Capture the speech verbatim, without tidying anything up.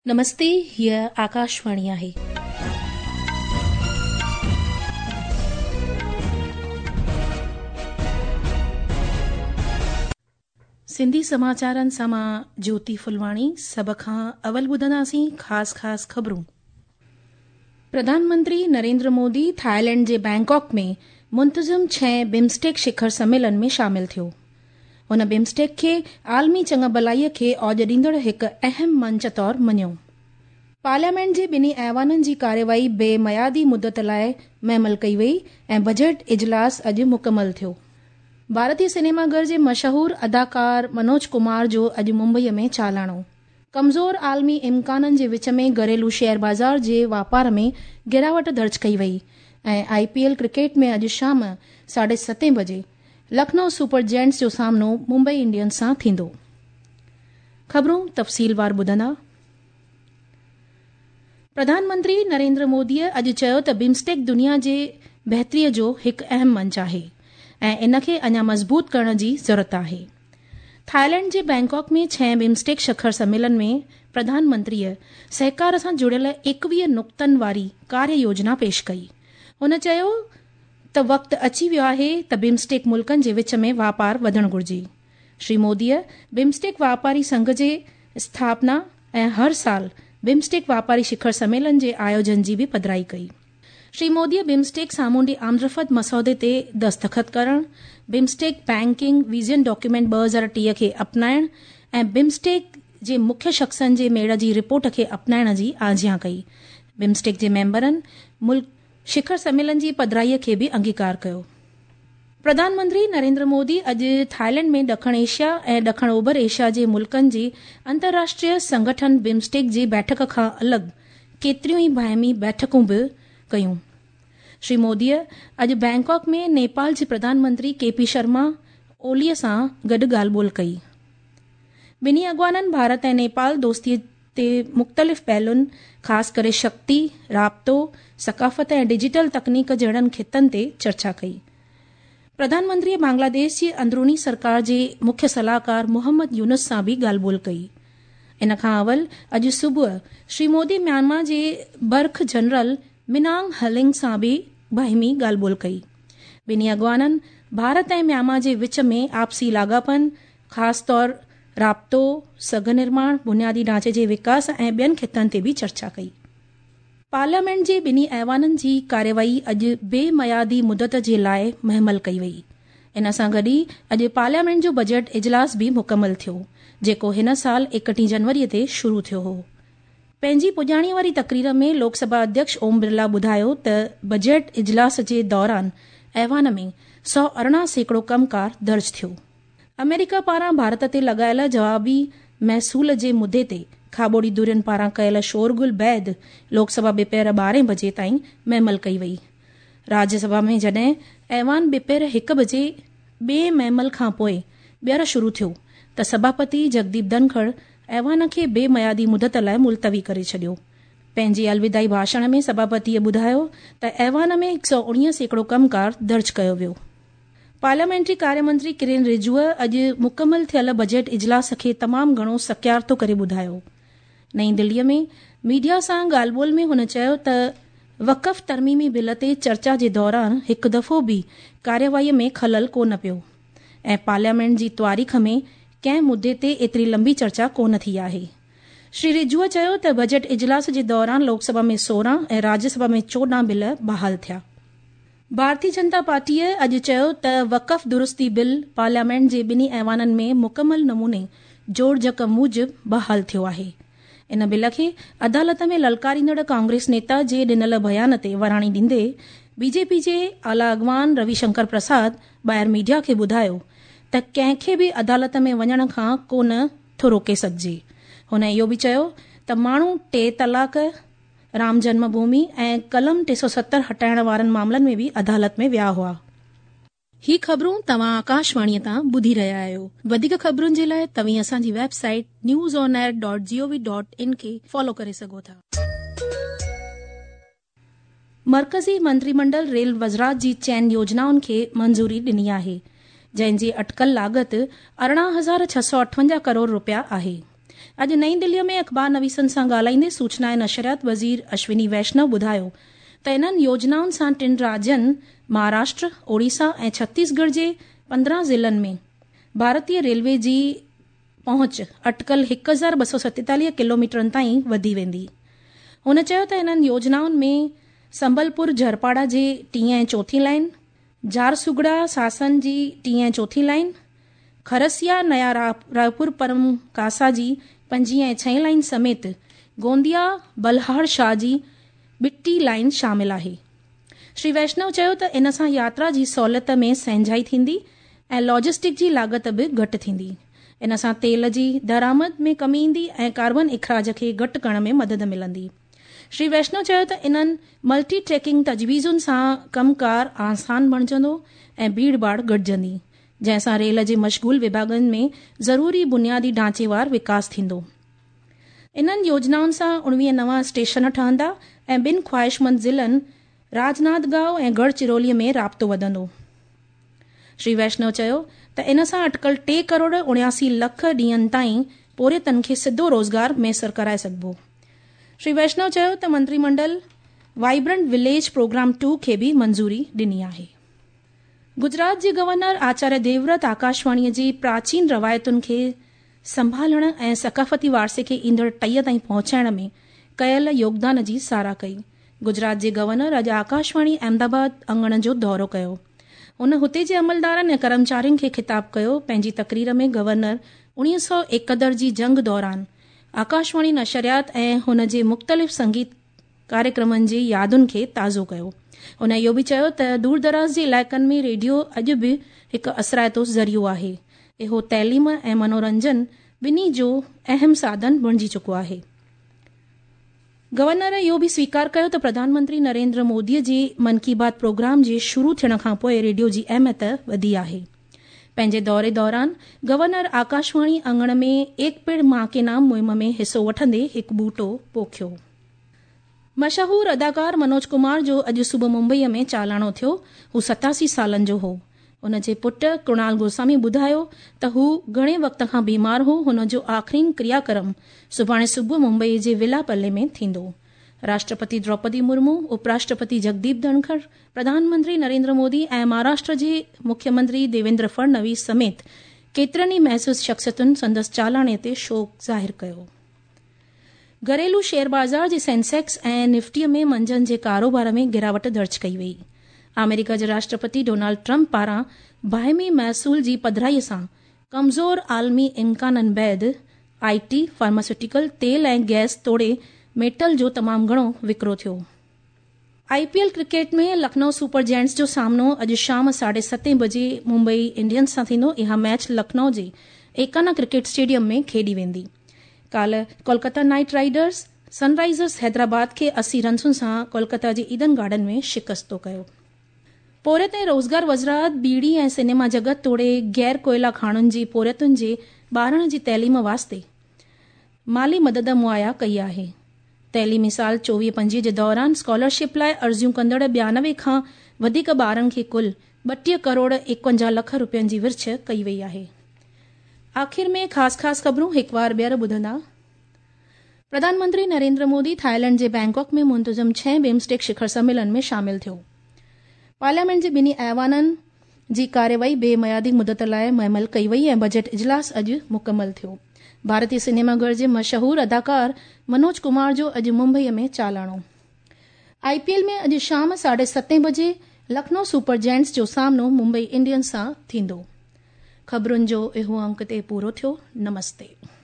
नमस्ते, हीअ आकाशवाणी आहे। सिंधी समाचारनि सां मां ज्योति फुलवाणी। सभ खां अवल ॿुधंदासीं ख़ासि ख़ासि ख़बरूं। प्रधानमंत्री नरेंद्र मोदी थाईलैंड जे बैंकॉक में मुंतज़िम छह बिम्स्टेक शिखर सम्मेलन में शामिल थियो। हुन बिम्स्टेक खे आलमी चङभलाईअ खे औज ॾींदड़ हिकु अहम मंच तौरु मञियो। पार्लियामेंट जे ॿिन्ही ऐवाननि जी कार्यवाही बेमयादी मुदत लाइ महमल कई वई ऐं बजट इजलास अॼु मुकमल थियो। भारतीय सिनेमाघर जे मशहूर अदाकार मनोज कुमार जो अॼु मुंबईअ में चालाणो। कमज़ोर आलमी इम्काननि जे विच में घरेलू शेयर बाज़ार जे वापार में गिरावट दर्ज कई वई ऐं आईपीएल क्रिकेट में अॼु शाम साढे सतें बजे लखनऊ सुपर जायंट्स जो सामनो मुंबई इंडियंस सां थींदो। ख़बरूं तफ़सीलवार ॿुधंदा। प्रधानमंत्री नरेंद्र मोदीअ अॼु चयो त बिम्स्टेक दुनिया जे बहितरीअ जो हिकु अहम मंच आहे ऐं इन खे अञा मज़बूत करण जी ज़रूरत आहे। थाईलैंड जे बैंकॉक में छह बिम्स्टेक शिखर सम्मेलन में प्रधानमंत्रीअ सहकार सां जुड़ियल एकवीह नुक़्तनि वारी कार्य योजना पेश कई। हुन चयो त वक़्तु अची वियो आहे त बिम्स्टेक मुल्कनि जे विच में वापार वधणु घुर्जे। श्री मोदीअ बिम्स्टेक वापारी संघ जे स्थापना ऐं हर साल बिम्स्टेक वापारी शिखर सम्मेलन जे आयोजन जी बि पधिराई कई। श्री मोदीअ बिम्स्टेक सामूंडी आमदरफ़त मसौदे ते दस्तख़त करण, बिम्स्टेक बैंकिंग विजन डॉक्यूमेंट ॿ हज़ार टीह खे अपनाइण ऐं बिम्स्टेक जे मुख्य शख़्सनि जे मेड़ जी रिपोर्ट खे अपनाइण जी आजियां कई। बिम्स्टेक जे मेंबरनि मुल्क शिखर सम्मेलन जी पधिराईअ खे बि अंगीकार कयो। प्रधानमंत्री नरेंद्र मोदी अॼु थाईलैंड में ॾखण एशिया ऐं ॾखण ओभर एशिया जे मुल्कनि जी अंतर्राष्ट्रीय संगठन बिम्स्टेक जी बैठक खां अलॻि केतिरियूं ई बाहिमी बैठकूं बि कयूं। श्री मोदीअ अॼु बैंकॉक में नेपाल जे प्रधानमंत्री के पी शर्मा ओलीअ सां गॾु ॻाल्हि ॿोल कई। ॿिन्ही अॻवाननि भारत ऐं नेपाल दोस्तीअ ते मुख़्तलिफ़ पहलुनि ख़ासि करे शक्ति, राब्तो, सक़ाफ़त ऐं डिजिटल तकनीक जहिड़नि खितनि ते चर्चा कई। प्रधानमंत्रीअ बांग्लादेश जी अंदरूनी सरकार जे मुख्य सलाहकार मोहम्मद यूनुस सां बि ॻाल्हि ॿोल कई। इन खां अवल अॼु सुबुह श्री मोदी म्यांमार जे बर्ख जनरल मिनांग हलिंग सां बि बाहिमी ॻाल्हि ॿोल कई। ॿिन्ही अॻवाननि भारत ऐं म्यांमार जे विच में आपसी लाॻापन, ख़ासि तौर राब्तो, सघ निर्माण, बुनियादी ढांचे जे विकास ऐं ॿियनि खितनि ते बि चर्चा कई। पार्लियामेंट जे ॿिन्ही ऐवाननि जी कार्यवाही अॼु बेमयादी मुदत जे लाइ महमल कई वई। इन सां गॾु ई अॼु पार्लियामेंट जो बजट इजलास बि मुकमल थियो, जेको हिन साल एकटीह जनवरीअ ते शुरू थियो हो। पंहिंजी पुॼाणीअ वारी तक़रीर में लोकसभा अध्यक्ष ओम बिरला ॿुधायो त बजट इजलास जे दौरान ऐवान में सौ अरिड़हं सैकड़ो कमकार दर्ज थियो। अमेरिका पारां भारत ते लॻायल जवाबी महसूल जे मुदे ते खाॿोड़ी धुरियुनि पारां कयल शोरगुल बैदि लोकसभा ॿिपेर ॿारहें बजे ताईं महमल कई वई। राज्यसभा में जॾहिं ऐवान ॿिपेर हिकु बजे ॿिए महमल खां पोइ ॿीहर शुरू थियो त सभापति जगदीप धनखड़ ऐवान खे बेमयादी मुदत लाइ मुलतवी करे छॾियो। पंहिंजे अलविदाई भाषण में सभापतिअ ॿुधायो त ऐवान में हिकु सौ उणिवीह सैकड़ो कमकार दर्ज कयो वियो। पार्लियामेंट्री कार्यमंत्री किरेन रिजिजूअ अॼु मुकमल थियल बजट इजलास खे तमामु घणो सकियारतो करे ॿुधायो। नईं दिल्लीअ में मीडिया सां ॻाल्हि ॿोल में हुन चयो त वक़फ़ तरमीमी बिल ते चर्चा जे दौरान हिकु दफ़ो बि कार्यवाहीअ में खलल कोन पियो ऐं पार्लियामेंट जी तारीख़ में कंहिं मुदे ते एतिरी लंबी चर्चा कोन थी आहे। श्री रिजिजूअ चयो त बजट इजलास जे दौरान लोकसभा में सोरहं ऐं राज्यसभा में चोॾहं बिल बहाल थिया। भारतीय जनता पार्टीअ अॼु चयो त वक़फ़ दुरुस्ती बिल पार्लियामेंट जे ॿिन्ही ऐवाननि में मुकमल नमूने जोड़ जक मूजिबि बहाल थियो आहे। इन बिल खे अदालत में ललकारींदड़ कांग्रेस नेता जे ॾिनल बयान ते वराणी ॾींदे बीजेपी जे आला अॻवान रविशंकर प्रसाद ॿाहिरि मीडिया खे ॿुधायो त कंहिंखे बि अदालत में वञण खां कोन थो रोके सघिजे। हुन इहो बि चयो त माण्हू टे तलाक, राम जन्मभूमि ऐं कलम टे सौ सतरि हटाइण वारनि मामलनि में बि अदालत में विया हुआ। ही ख़बरूं तव्हां आकाशवाणीअ तां ॿुधी रहिया आहियो। वधीक ख़बरुनि जे लाइ तव्हीं असांजी website news on air dot G O V dot in खे फॉलो करे सघो था। मरकज़ी मंत्रिमंडल रेल वज़रात जी चइनि योजनाउनि खे मंज़ूरी ॾिनी आहे, जंहिं जी अटकल लाॻत अरिड़हं हज़ार छह सौ अठवंजाह करोड़ रुपया आहे। अॼु नईं दिल्लीअ में अख़बार नवीसनि सां ॻाल्हाईंदे सूचना ऐं नशरियात वज़ीर अश्विनी वैष्णव ॿुधायो त इन्हनि योजनाउनि सां टिनि राज्यनि महाराष्ट्र, ओडिशा ऐं छत्तीसगढ़ जे पंद्रहं ज़िलनि में भारतीय रेलवे जी पहुच अटकल हिकु हज़ार ॿ सौ सतेतालीह किलोमीटरनि ताईं वधी वेंदी। हुन चयो त इन्हनि योजनाउनि में संबलपुर झरपाड़ा जी टीं ऐं चोथीं लाइन, झारसुगड़ा सासन जी टीं ऐं चोथीं लाइन, खरसिया नया रायपुर परम कासा जी पंजी ऐं छहीं लाइन समेत गोंदिया बल्हाड़ शाह जी ॿिटी लाइन शामिल आहे। श्री वैष्णव चयो त इन सां यात्रा जी सहूलियत में संजाई थींदी ऐं लॉजिस्टिक जी लागत बि घटि थींदी। इन सां तेल जी दरामद में कमी ईंदी ऐं कार्बन इखराज खे घटि करण में मदद मिलंदी। श्री वैष्णव चयो त इन्हनि मल्टी ट्रैकिंग तजवीज़ुनि सां कमकार आसान बणिजंदो ऐं भीड़ भाड़ घटिजंदी, जंहिंसां रेल जे मशगूल विभागनि में ज़रूरी बुनियादी ढांचेवार विकास थींदो। इन्हनि योजनाउनि सां उणिवीह नवां स्टेशन ठहंदा ऐं ॿिनि ख्वाहिशमंद ज़िलनि राजनांदगांव ऐं गढ़चिरौलीअ में राब्तो वधंदो। श्री वैष्णव चयो त इन सां अटकल टे करोड़ उणियासी लख ॾींहनि ताईं पोरियतनि खे सिधो रोज़गार मैसर कराए सघिबो। श्री वैष्णव चयो त मंत्रिमंडल वाइब्रेंट विलेज प्रोग्राम टू खे बि मंज़ूरी ॾिनी आहे। गुजरात जे गवर्नर आचार्य देवव्रत आकाशवाणीअ जी प्राचीन रवायतुनि खे संभालण ऐं सकाफ़ती वारसे खे ईंदड़ टईअ ताईं पहुचाइण में कयल योगदान जी साराह कई। गुजरात जे गवर्नर अॼु आकाशवाणी अहमदाबाद अंगण जो दौरो कयो। हुन हुते जे अमलदारनि ऐं कर्मचारियुनि खे ख़िताब कयो। पंहिंजी तकरीर में गवर्नर उणिवीह सौ एकहतरि जी जंग दौरान आकाशवाणी नशरियात ऐं हुन जे मुख़्तलिफ़ संगीत कार्यक्रमनि जी यादुनि खे ताज़ो कयो। हुन इहो बि चयो त दूर दराज जे इलाइक़नि में रेडियो अॼु बि हिकु असराइतो ज़रियो आहे। इहो तइलीम ऐं मनोरंजन ॿिन्ही जो अहम साधन बणिजी चुको आहे। गवर्नर इहो बि स्वीकार कयो त प्रधानमंत्री नरेंद्र मोदीअ जे मन की बात प्रोग्राम जे शुरू थियण खां पोइ रेडियो जी अहमियत वधी आहे। पंहिंजे दौरे दौरान गवर्नर आकाशवाणी अंगण में एक पेड़ मां के नाम मुहिम में हिसो वठंदे हिकु ॿूटो पोखियो। मशहूर अदाकार मनोज कुमार जो अॼु सुबुह मुंबईअ में चालाणो थियो। हू सतासी सालनि जो हो। हुन जे पुटु कृणाल गोस्वामी ॿुधायो त हू घणे वक़्त खां बीमार हो। हुन जो आख़िरी क्रियाक्रम सुभाणे सुबुह मुंबई जे विला पल्ले में थींदो। राष्ट्रपति द्रौपदी मुर्मू, उपराष्ट्रपति जगदीप धनखड़, प्रधानमंत्री नरेंद्र मोदी ऐं महाराष्ट्र जे मुख्यमंत्री देवेंद्र फडणवीस समेत केतिरनि ई महसूस शख़्सियतुनि संदसि चालाणे ते शोक ज़ाहिर कयो। घरेलू शेयर बाज़ार जे सेंसेक्स ऐं निफ्टीअ में मंझंदि जे कारोबार में गिरावट दर्ज कई वई। अमेरिका जे राष्ट्रपति डोनाल्ड ट्रंप पारां बाहिमी महसूल जी पधिराईअ सां कमज़ोर आलमी इम्काननि बैदि आईटी, फार्मास्यूटिकल, तेल ऐं गैस तोड़े मेटल जो तमामु घणो विकिरो थियो। आईपीएल क्रिकेट में लखनऊ सुपर जायंट्स जो सामनो अॼु शाम साढे सतें बजे मुंबई इंडियंस सां थींदो। इहा मैच लखनऊ जे एकाना क्रिकेट स्टेडियम में खेॾी वेंदी। काल्ह Kolkata Knight Riders Sunrisers Hyderabad खे असी रन्सुनि सां कोलकाता जे ईडन गार्डन में शिकस्तो कयो। पोरियत ऐं रोज़गार वज़रात बीड़ी ऐं सिनेमा जगत तोड़े गैर कोयला खाणुनि जी पोरियतुनि जे ॿारनि जी तइलीम वास्ते माली मदद मुहैया कई आहे। तइलीमी साल चोवीह पंजीह जे दौरान स्कॉलरशिप लाइ अर्ज़ियूं कंदड़ ॿियानवे खां वधीक ॿारनि खे कुल ॿटीह करोड़ एकवंजाह लख रुपयनि जी विर्छ कई वई आहे। आख़िर में ख़ासि ख़ासि ख़बरूं हिकु बार ॿीहर ॿुधंदा। प्रधानमंत्री नरेंद्र मोदी थाईलैंड जे बैंकॉक में मुंतज़म छह बिम्स्टेक शिखर सम्मेलन में शामिल थियो। पार्लियामेंट जे ॿिन्ही ऐवाननि जी कार्यवाही बेमियादी मुदत लाइ मुअमल कई वई ऐं बजट इजलास अॼु मुकमल थियो। भारतीय सिनेमाघर जे मशहूर अदाकार मनोज कुमार जो अॼु मुंबईअ में चालाणो। आईपीएल में अॼु शाम साढे सतें बजे लखनऊ सुपर जायंट्स जो सामनो मुंबई इंडियंस सां थींदो। ख़बरुनि जो इहो अंक ते पूरो थियो। नमस्ते।